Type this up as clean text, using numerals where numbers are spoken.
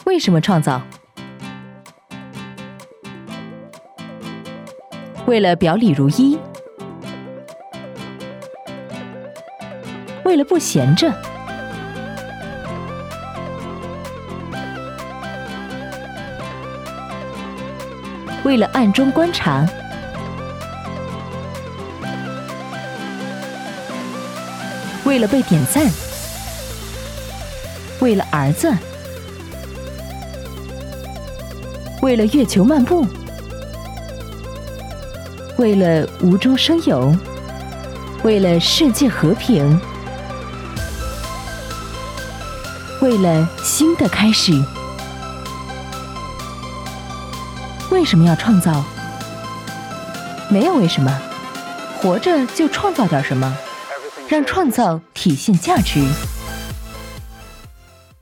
为什么创造？为了表里如一，为了不闲着，为了暗中观察，为了被点赞，为了儿子，为了月球漫步，为了无中生有，为了世界和平，为了新的开始。为什么要创造？没有为什么，活着就创造点什么，让创造体现价值。